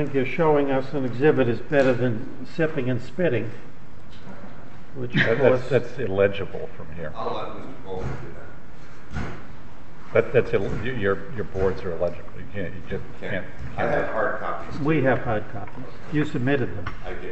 think you're showing us an exhibit is better than sipping and spitting, which of course... That's illegible from here. I'll let Mr. Bowman do that. That's your boards are illegible. You just can't. I have hard copies. We have hard copies. You submitted them. I did.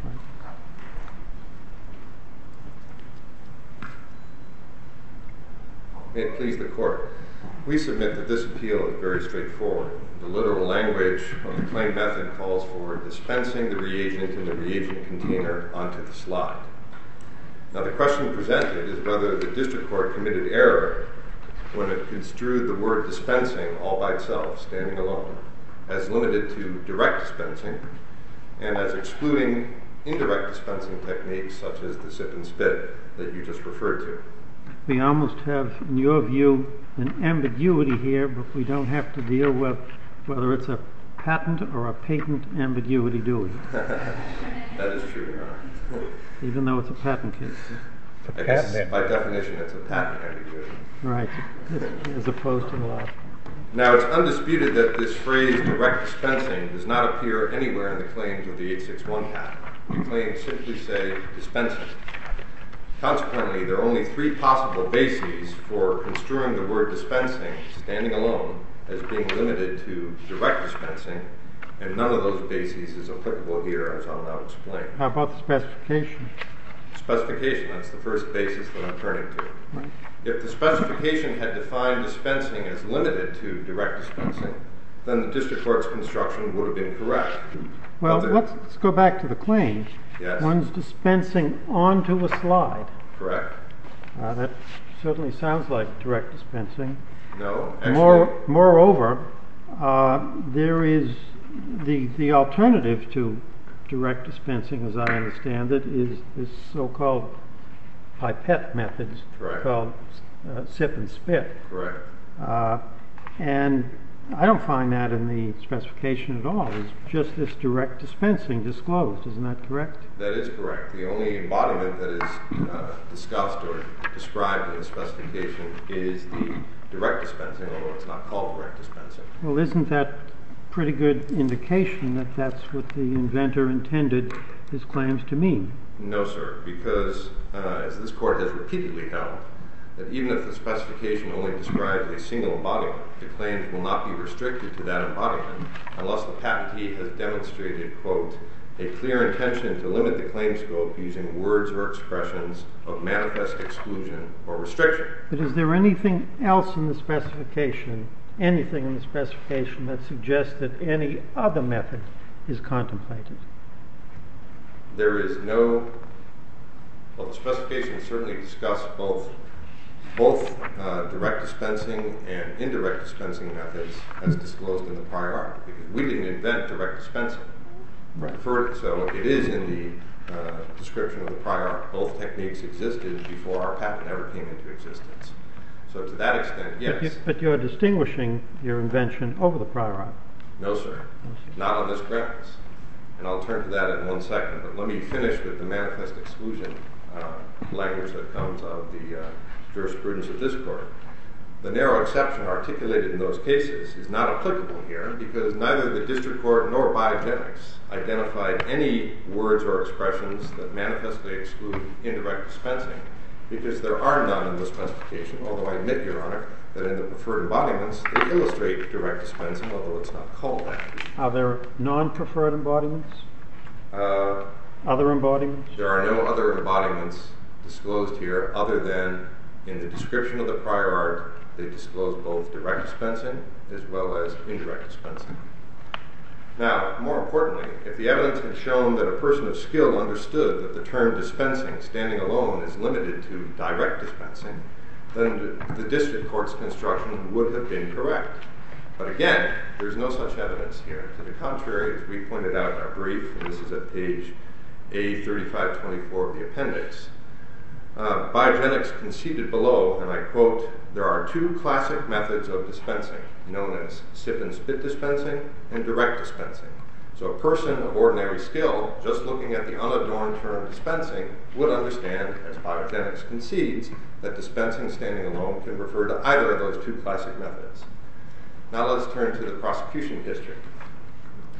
May it please the Court. We submit that this appeal is very straightforward. The literal language of the claim method calls for dispensing the reagent in the reagent container onto the slide. Now, the question presented is whether the district court committed error when it construed the word dispensing all by itself, standing alone, as limited to direct dispensing and as excluding indirect dispensing techniques such as the sip and spit that you just referred to. We almost have, in your view, an ambiguity here, but we don't have to deal with whether it's a patent or a patent ambiguity, do we? That is true, Your Honor. Even though it's a patent case. I guess by definition it's a patent ambiguity. Right, as opposed to the law. Now, it's undisputed that this phrase direct dispensing does not appear anywhere in the claims of the 861 patent. The claims simply say dispensing. Consequently, there are only three possible bases for construing the word dispensing, standing alone, as being limited to direct dispensing, and none of those bases is applicable here, as I'll now explain. How about the specification? Specification, that's the first basis that I'm turning to. Right. If the specification had defined dispensing as limited to direct dispensing, then the district court's construction would have been correct. Well, let's go back to the claim. Yes. One's dispensing onto a slide. Correct. That certainly sounds like direct dispensing. No, actually... Moreover, there is the alternative to direct dispensing, as I understand it, is this so-called pipette methods. Correct. Called sip and spit. Correct. And I don't find that in the specification at all. It's just this direct dispensing disclosed. Isn't that correct? That is correct. The only embodiment that is discussed or described in the specification is the direct dispensing, although it's not called direct dispensing. Well, isn't that pretty good indication that that's what the inventor intended his claims to mean? No, sir, because as this court has repeatedly held, that even if the specification only describes a single embodiment, the claims will not be restricted to that embodiment unless the patentee has demonstrated, quote, a clear intention to limit the claim scope using words or expressions of manifest exclusion or restriction. But is there anything else in the specification, that suggests that any other method is contemplated? There is no... Well, the specification certainly discussed both direct dispensing and indirect dispensing methods as disclosed in the prior art, because we didn't invent direct dispensing. Right. So it is in the description of the prior art. Both techniques existed before our patent ever came into existence. So to that extent, yes. But you're distinguishing your invention over the prior art. No, sir. Not on this grounds. And I'll turn to that in 1 second. But let me finish with the manifest exclusion language that comes of the jurisprudence of this court. The narrow exception articulated in those cases is not applicable here because neither the district court nor Biogenics identified any words or expressions that manifestly exclude indirect dispensing, because there are none in the specification, although I admit, Your Honor, that in the preferred embodiments they illustrate direct dispensing, although it's not called that. Are there non-preferred embodiments? Other embodiments? There are no other embodiments disclosed here other than in the description of the prior art they disclose both direct dispensing as well as indirect dispensing. Now, more importantly, if the evidence had shown that a person of skill understood that the term dispensing, standing alone, is limited to direct dispensing, then the district court's construction would have been correct. But again, there's no such evidence here. To the contrary, as we pointed out in our brief, and this is at page A3524 of the appendix, Biogenics conceded below, and I quote, there are two classic methods of dispensing, known as sip and spit dispensing and direct dispensing. So a person of ordinary skill, just looking at the unadorned term dispensing, would understand, as Biogenics concedes, that dispensing standing alone can refer to either of those two classic methods. Now let's turn to the prosecution history.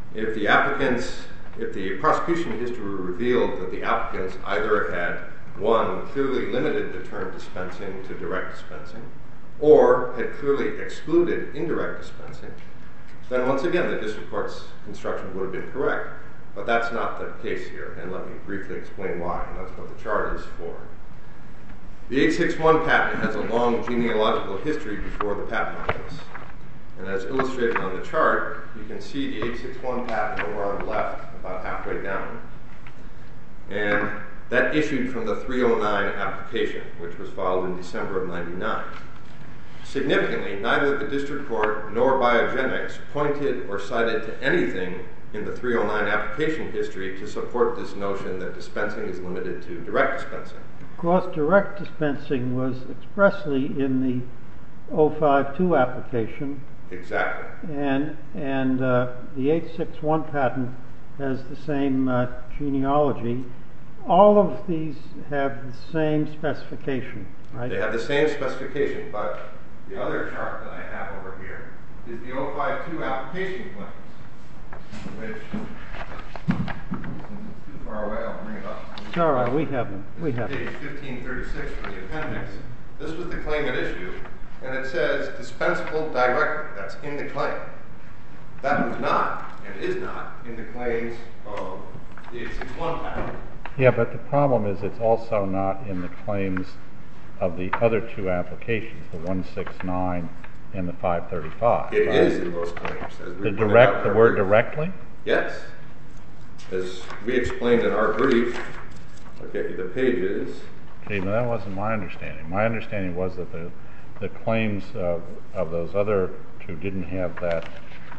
if the prosecution history revealed that the applicants either had, one, clearly limited the term dispensing to direct dispensing, or had clearly excluded indirect dispensing, then once again the district court's construction would have been correct. But that's not the case here, and let me briefly explain why, and that's what the chart is for. The 861 patent has a long genealogical history before the Patent Office. And as illustrated on the chart, you can see the 861 patent over on the left, about halfway down. And that issued from the 309 application, which was filed in December of '99. Significantly, neither the district court nor Biogenics pointed or cited to anything in the 309 application history to support this notion that dispensing is limited to direct dispensing. Of course, direct dispensing was expressly in the 052 application. Exactly. And the 861 patent has the same genealogy. All of these have the same specification, right? They have the same specification, but the other chart that I have over here is the 052 application claims, which, since it's too far away, I'll bring it up. It's all right, we have them. We have Page them. 1536 from the appendix. This was the claim at issue, and it says dispensable directly. That's in the claim. That was not, and is not, in the claims of the 861 patent. Yeah, but the problem is it's also not in the claims of the other two applications, the 169 and the 535. It right? is in those claims. As we The pointed out in the our word brief. directly? Yes. As we explained in our brief, I'll get you the pages. Gee, but that wasn't my understanding. My understanding was that the claims of those other two didn't have that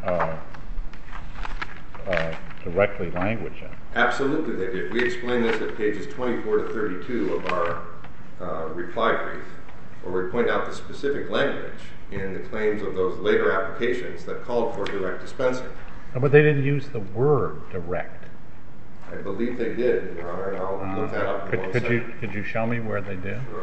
directly language in it. Absolutely they did. We explained this at pages 24 to 32 of our reply brief, where we point out the specific language in the claims of those later applications that called for direct dispensing. But they didn't use the word direct. I believe they did, Your Honor, and I'll look that up in one second. Could you show me where they did? Sure.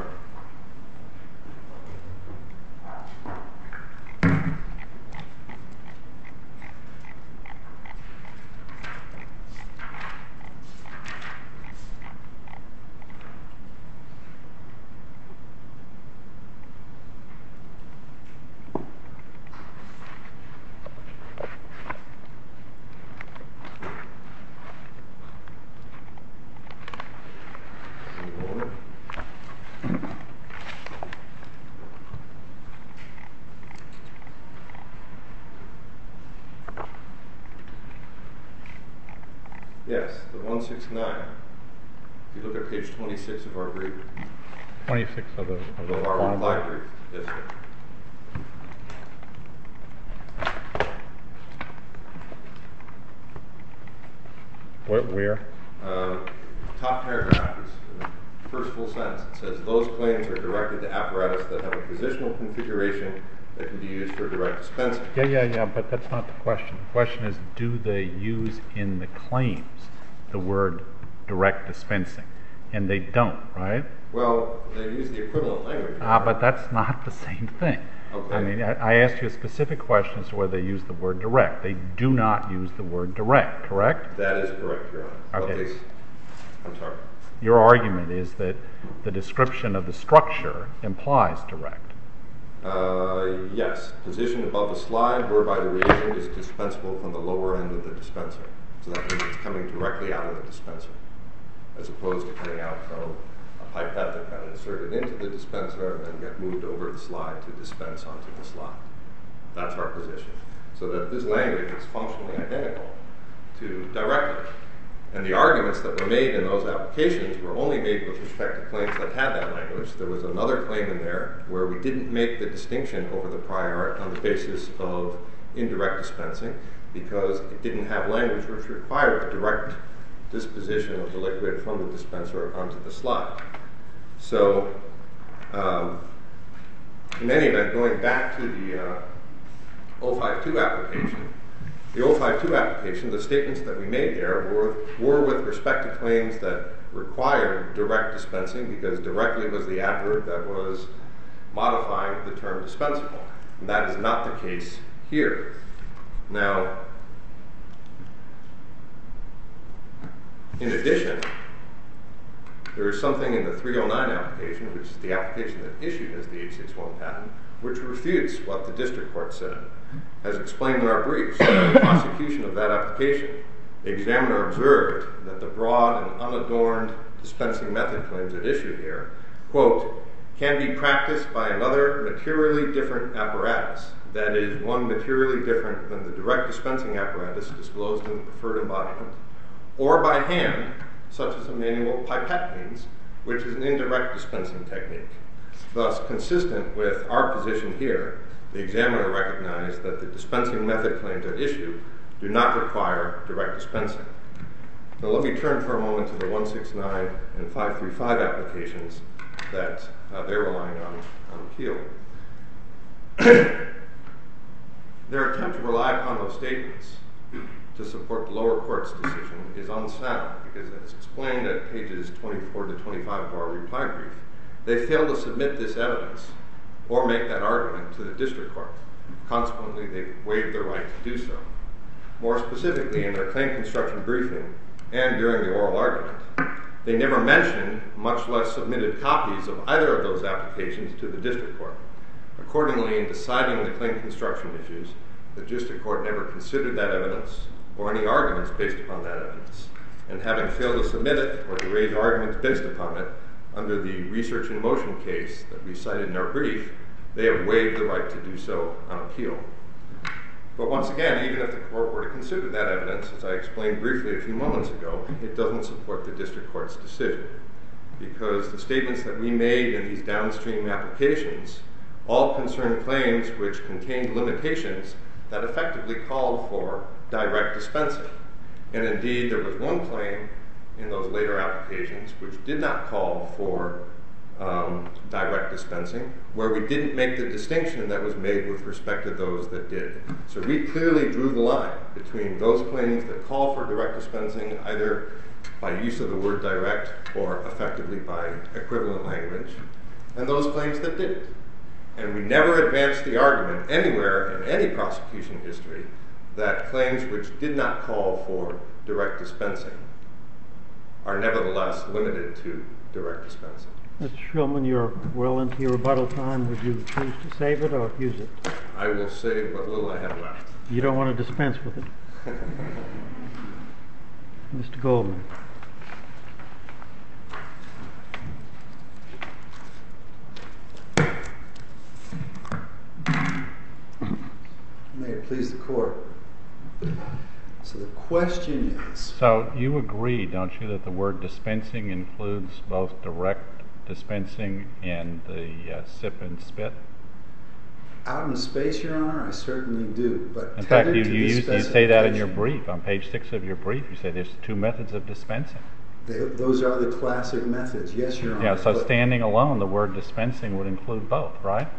Yes, the 169. If you look at page 26 of our brief, 26 of the of our reply brief. Yes, sir. Where? Top paragraph is the first full sentence. It says, those claims are directed to apparatus that have a positional configuration that can be used for direct dispensing. Yeah, but that's not the question. The question is, do they use in the claims the word direct dispensing? And they don't, right? Well, they use the equivalent language. But that's not the same thing. Okay. I mean, I asked you a specific question as to whether they use the word direct. They do not use the word direct, correct? That is correct, Your Honor. Okay. I'm sorry. Your argument is that the description of the structure implies direct. Yes. Positioned above the slide whereby the reagent is dispensable from the lower end of the dispenser. So that means it's coming directly out of the dispenser, as opposed to coming out from a pipette that got inserted into the dispenser and then got moved over the slide to dispense onto the slide. That's our position. So that this language is functionally identical to directly. And the arguments that were made in those applications were only made with respect to claims that had that language. There was another claim in there where we didn't make the distinction over the prior art on the basis of indirect dispensing because it didn't have language which required the direct disposition of the liquid from the dispenser onto the slide. So, in any event, going back to the 052 application, the 052 application, the statements that we made there were with respect to claims that required direct dispensing because directly was the adverb that was modifying the term dispensable. And that is not the case here. Now, In addition, there is something in the 309 application, which is the application that issued as the 861 patent, which refutes what the district court said. As explained in our briefs, in the prosecution of that application, the examiner observed that the broad and unadorned dispensing method claims at issue here, quote, can be practiced by another materially different apparatus, that is, one materially different than the direct dispensing apparatus disclosed in the preferred embodiment, or by hand, such as a manual pipette means, which is an indirect dispensing technique. Thus, consistent with our position here, the examiner recognized that the dispensing method claims at issue do not require direct dispensing. Now let me turn for a moment to the 169 and 535 applications that they're relying on appeal. Their attempt to rely upon those statements to support the lower court's decision is unsound, because as explained at pages 24 to 25 of our reply brief, they fail to submit this evidence or make that argument to the district court. Consequently, they waived their right to do so. More specifically, in their claim construction briefing and during the oral argument, they never mentioned, much less submitted copies of either of those applications to the district court. Accordingly, in deciding the claim construction issues, the district court never considered that evidence or any arguments based upon that evidence. And having failed to submit it or to raise arguments based upon it under the research in motion case that we cited in our brief, they have waived the right to do so on appeal. But once again, even if the court were to consider that evidence, as I explained briefly a few moments ago, it doesn't support the district court's decision, because the statements that we made in these downstream applications all concern claims which contained limitations that effectively called for direct dispensing. And indeed, there was one claim in those later applications which did not call for direct dispensing, where we didn't make the distinction that was made with respect to those that did. So we clearly drew the line between those claims that call for direct dispensing, either by use of the word direct or effectively by equivalent language, and those claims that didn't. And we never advanced the argument anywhere in any prosecution history that claims which did not call for direct dispensing are nevertheless limited to direct dispensing. Mr. Shulman, you're well into your rebuttal time. Would you choose to save it or use it? I will save what little I have left. You don't want to dispense with it. Mr. Goldman. May it please the court. So the question is... So you agree, don't you, that the word dispensing includes both direct dispensing and the sip and spit? Out in space, Your Honor, I certainly do. But in fact, you say that in your brief. On page 6 of your brief, you say there's two methods of dispensing. Those are the classic methods. Yes, Your Honor. Yeah, so standing alone, the word dispensing would include both, right?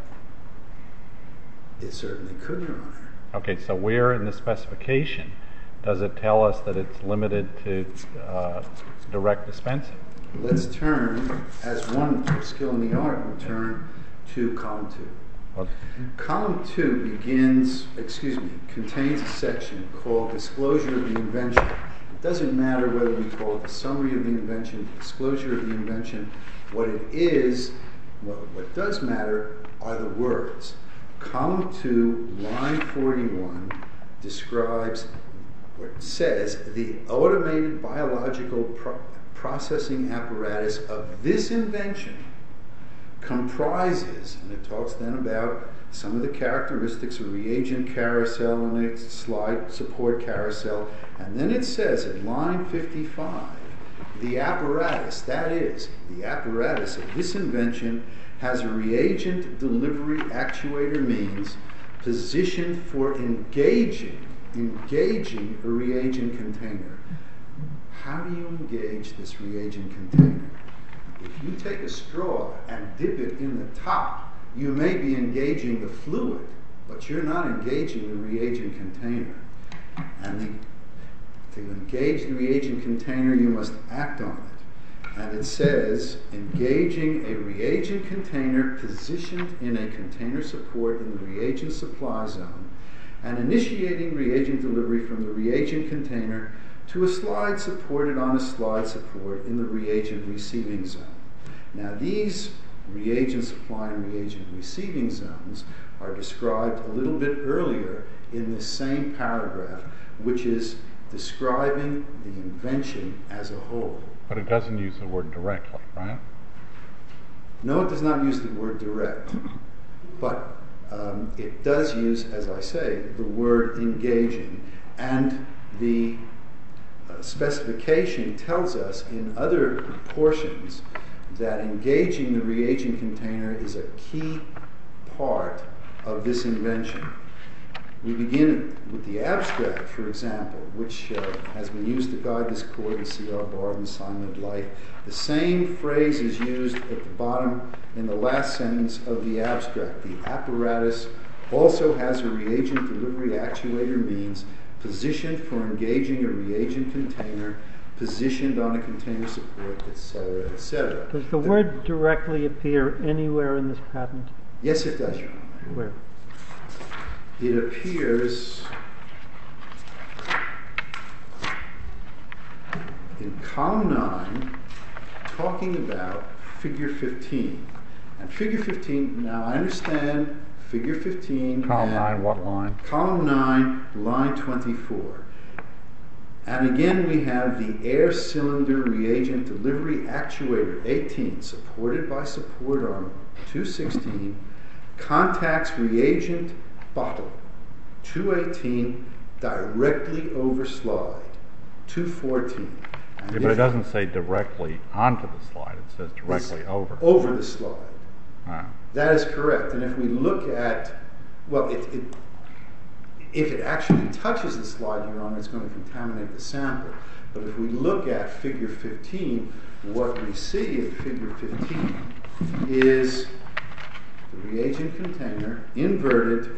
It certainly could, Your Honor. Okay, so where in the specification does it tell us that it's limited to direct dispensing? Let's turn, as one skill in the art, we'll turn to column 2. What? Column 2 contains a section called Disclosure of the Invention. It doesn't matter whether we call it the summary of the invention, disclosure of the invention. What it is, what does matter are the words. Column 2, line 41, describes what says the automated biological processing apparatus of this invention comprises, and it talks then about some of the characteristics of reagent carousel and its slide support carousel, and then it says in line 55, the apparatus, that is, the apparatus of this invention has a reagent delivery actuator means positioned for engaging a reagent container. How do you engage this reagent container? If you take a straw and dip it in the top, you may be engaging the fluid, but you're not engaging the reagent container. And to engage the reagent container, you must act on it. And it says, engaging a reagent container positioned in a container support in the reagent supply zone and initiating reagent delivery from the reagent container to a slide supported on a slide support in the reagent receiving zone. Now these reagent supply and reagent receiving zones are described a little bit earlier in this same paragraph, which is describing the invention as a whole. But it doesn't use the word directly, right? No, it does not use the word direct, but it does use, as I say, the word engaging. And the specification tells us in other portions that engaging the reagent container is a key part of this invention. We begin with the abstract, for example, which has been used to guide this court in C.R. Barton's Silent Life. The same phrase is used at the bottom in the last sentence of the abstract. The apparatus also has a reagent delivery actuator means positioned for engaging a reagent container, positioned on a container support, etc., etc. Does the word directly appear anywhere in this patent? Yes, it does, Your Honor. Where? It appears in column 9, talking about figure 15. And figure 15, now I understand figure 15. Column 9, what line? Column 9, line 24. And again we have the air cylinder reagent delivery actuator 18, supported by support arm 216, contacts reagent bottle 218 directly over slide 214. Yeah, but it doesn't say directly onto the slide, it says directly over. Over the slide. Ah. That is correct. And if we look at, well, if it actually touches the slide, Your Honor, it's going to contaminate the sample. But if we look at figure 15, what we see in figure 15 is the reagent container inverted.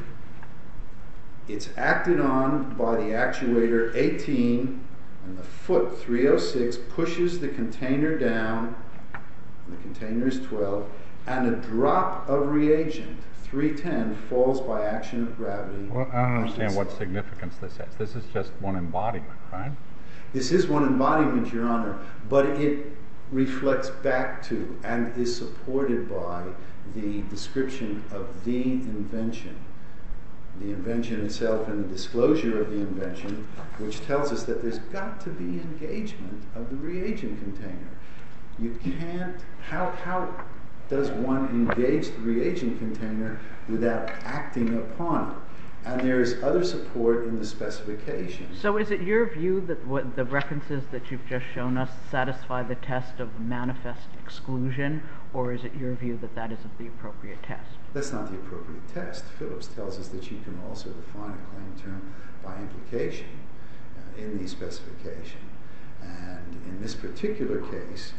It's acted on by the actuator 18, and the foot 306 pushes the container down, and the container is 12, and a drop of reagent 310 falls by action of gravity. Well, I don't understand what significance this has. This is just one embodiment, right? This is one embodiment, Your Honor, but it reflects back to and is supported by the description of the invention. The invention itself and the disclosure of the invention, which tells us that there's got to be engagement of the reagent container. You can't, how does one engage the reagent container without acting upon it? And there's other support in the specification. So is it your view that what the references that you've just shown us satisfy the test of manifest exclusion, or is it your view that that isn't the appropriate test? That's not the appropriate test. Phillips tells us that you can also define a claim term by implication in the specification. And in this particular case,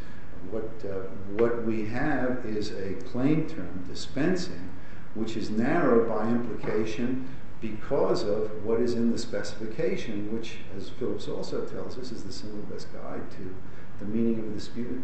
what we have is a claim term, dispensing, which is narrowed by implication because of what is in the specification, which, as Phillips also tells us, is the single best guide to the meaning of a disputed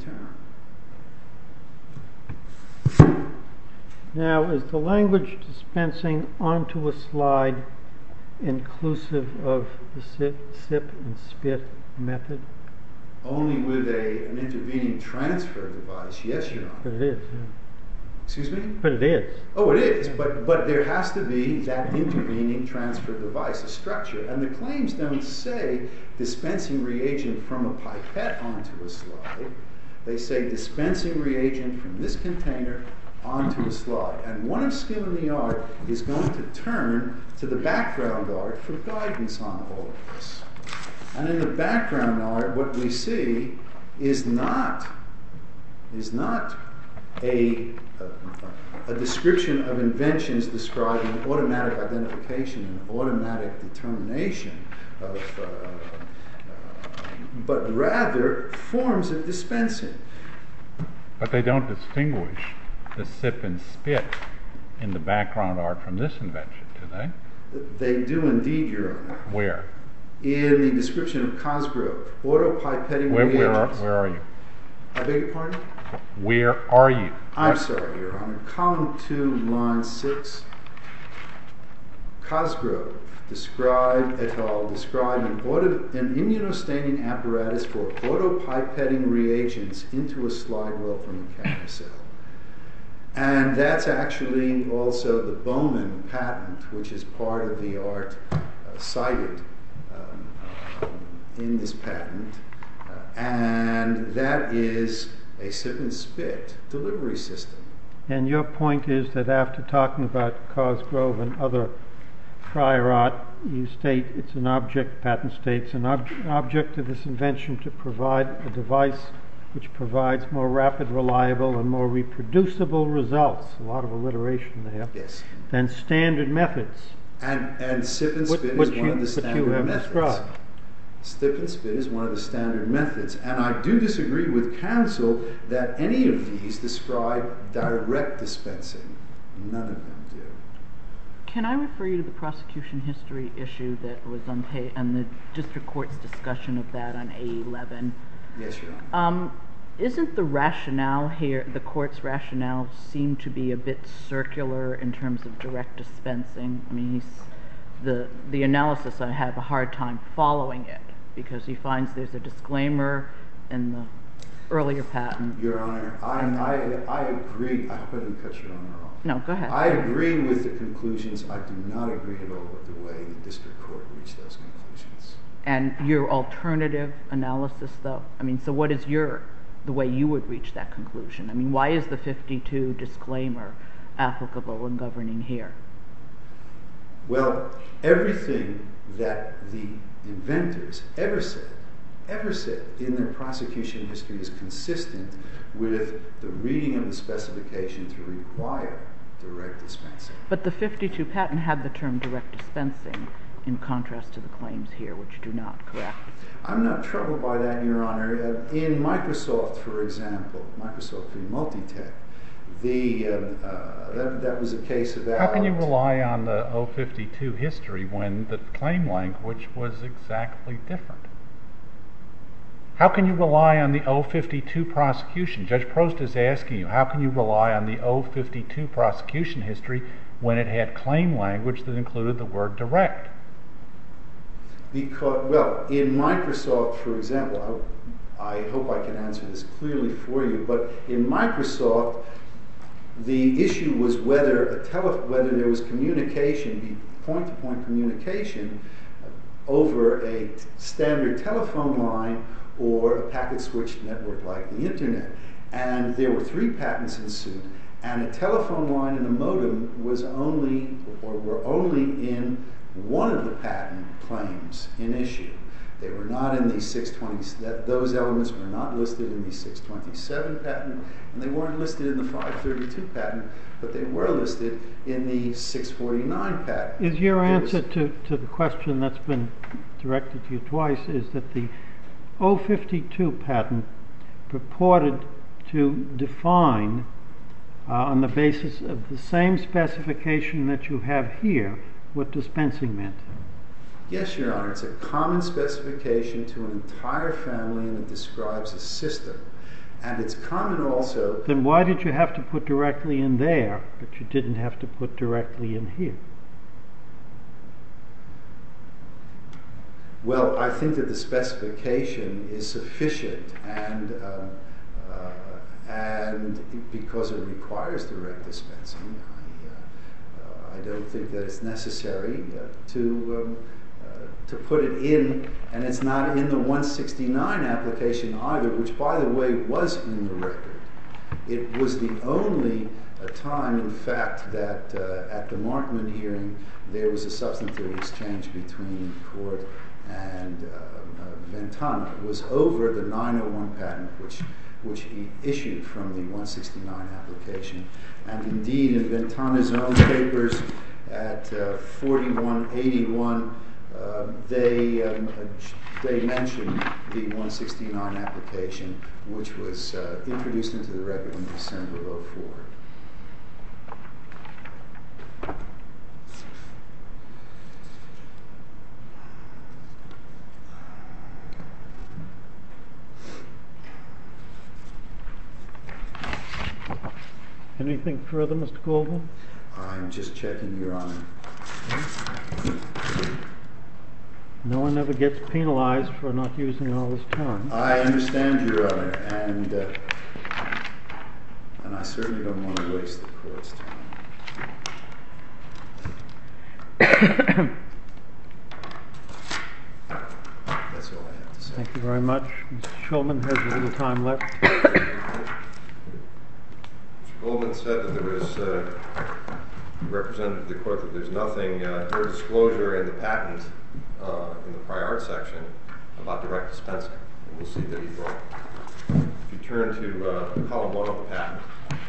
term. Now, is the language dispensing onto a slide inclusive of the sip and spit method? Only with an intervening transfer device, yes, Your Honor. But it is. Yeah. Excuse me? But it is. Oh, it is, but there has to be that intervening transfer device, a structure. And the claims don't say dispensing reagent from a pipette onto a slide. They say dispensing reagent from this container onto a slide. And one of skill in the art is going to turn to the background art for guidance on all of this. And in the background art, what we see is not a description of inventions describing automatic identification and automatic determination of, but rather forms of dispensing. But they don't distinguish the sip and spit in the background art from this invention, do they? They do indeed, Your Honor. Where? In the description of Cosgrove, autopipetting reagents. Where are you? I beg your pardon? Where are you? I'm sorry, Your Honor. Column 2, line 6. Cosgrove. describe an immunostaining apparatus for autopipetting reagents into a slide well from a carousel. And that's actually also the Bowman patent, which is part of the art cited in this patent. And that is a sip and spit delivery system. And your point is that after talking about Cosgrove and other prior art, you state it's an object, patent states, an object of this invention to provide a device which provides more rapid, reliable, and more reproducible results. A lot of alliteration there. Yes. Than standard methods. And sip and spit is one of the standard methods. Described. Sip and spit is one of the standard methods. And I do disagree with counsel that any of these describe direct dispensing. None of them do. Can I refer you to the prosecution history issue that was on and the district court's discussion of that on A11? Yes, Your Honor. Isn't the rationale here, the court's rationale, seem to be a bit circular in terms of direct dispensing? I mean, the analysis, I have a hard time following it because he finds there's a disclaimer in the earlier patent. Your Honor, I agree. I hope I didn't cut Your Honor off. No, go ahead. I agree with the conclusions. I do not agree at all with the way the district court reached those conclusions. And your alternative analysis, though? I mean, so what is the way you would reach that conclusion? I mean, why is the 52 disclaimer applicable and governing here? Well, everything that the inventors ever said in their prosecution history is consistent with the reading of the specification to require direct dispensing. But the 52 patent had the term direct dispensing in contrast to the claims here, which do not, correct? I'm not troubled by that, Your Honor. In Microsoft, for example, Microsoft v. Multitech, that was a case about... How can you rely on the 052 history when the claim language was exactly different? How can you rely on the 052 prosecution? Judge Prost is asking you, how can you rely on the 052 prosecution history when it had claim language that included the word direct? Because, well, in Microsoft, for example, I hope I can answer this clearly for you, but in Microsoft, the issue was whether there was communication, point-to-point communication, over a standard telephone line or a packet-switched network like the Internet. And there were 3 patents in suit, and a telephone line and a modem were only in one of the patent claims in issue. They were not in the 620. Those elements were not listed in the 627 patent, and they weren't listed in the 532 patent, but they were listed in the 649 patent. Is your answer to the question that's been directed to you twice is that the 052 patent purported to define on the basis of the same specification that you have here what dispensing meant? Yes, Your Honor. It's a common specification to an entire family, and it describes a system. And it's common also... Then why did you have to put directly in there, but you didn't have to put directly in here? Well, I think that the specification is sufficient, and because it requires direct dispensing, I don't think that it's necessary to put it in, and it's not in the 169 application either, which, by the way, was in the record. It was the only time, in fact, that at the Markman hearing there was a substantive exchange between the court and Ventana. It was over the 901 patent, which he issued from the 169 application. And indeed, in Ventana's own papers at 4181, they mentioned the 169 application, which was introduced into the record in December of 2004. Anything further, Mr. Goldman? I'm just checking, Your Honor. No one ever gets penalized for not using all his time. I understand, Your Honor, and I certainly don't want to waste the court's time. That's all I have to say. Thank you very much. Mr. Shulman has a little time left. Mr. Goldman said that there was, represented to the court that there's nothing, no disclosure in the patent, in the prior art section, about direct dispensing. And we'll see that he's wrong. If you turn to column 1 of the patent,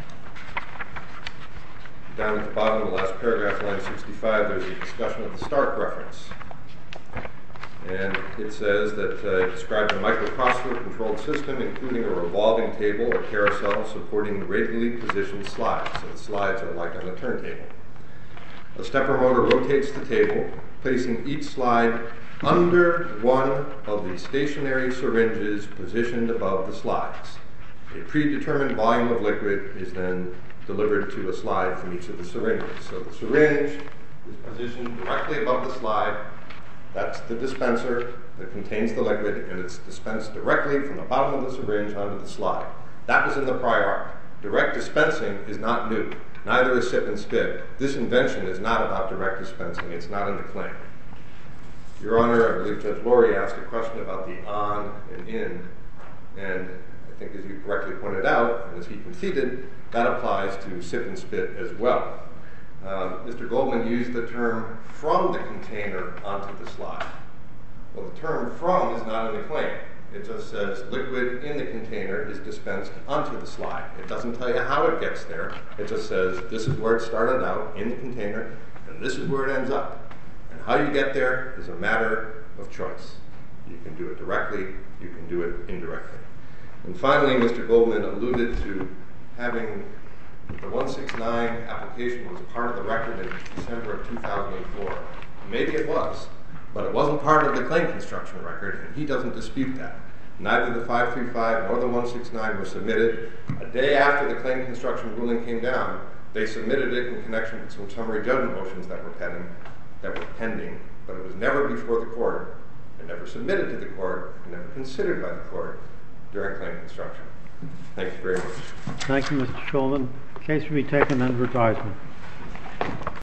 down at the bottom of the last paragraph, line 65, there's a discussion of the Stark reference. And it says that it describes a microprocessor controlled system, including a revolving table or carousel supporting radially positioned slides. So the slides are like on a turntable. A stepper motor rotates the table, placing each slide under one of the stationary syringes positioned above the slides. A predetermined volume of liquid is then delivered to a slide from each of the syringes. So the syringe is positioned directly above the slide. That's the dispenser that contains the liquid, and it's dispensed directly from the bottom of the syringe onto the slide. That was in the prior art. Direct dispensing is not new. Neither is sip and spit. This invention is not about direct dispensing. It's not in the claim. Your Honor, I believe Judge Laurie asked a question about the on and in, and I think as you correctly pointed out, and as he conceded, that applies to sip and spit as well. Mr. Goldman used the term from the container onto the slide. Well, the term from is not in the claim. It just says liquid in the container is dispensed onto the slide. It doesn't tell you how it gets there. It just says this is where it started out in the container, and this is where it ends up. And how you get there is a matter of choice. You can do it directly, you can do it indirectly. And finally, Mr. Goldman alluded to having the 169 application was part of the record in December of 2004. Maybe it was, but it wasn't part of the claim construction record, and he doesn't dispute that. Neither the 535 nor the 169 were submitted. A day after the claim construction ruling came down, they submitted it in connection with some summary judgment motions that were pending, but it was never before the court, and never submitted to the court, and never considered by the court during claim construction. Thank you very much. Thank you, Mr. Shulman. The case will be taken under advisement.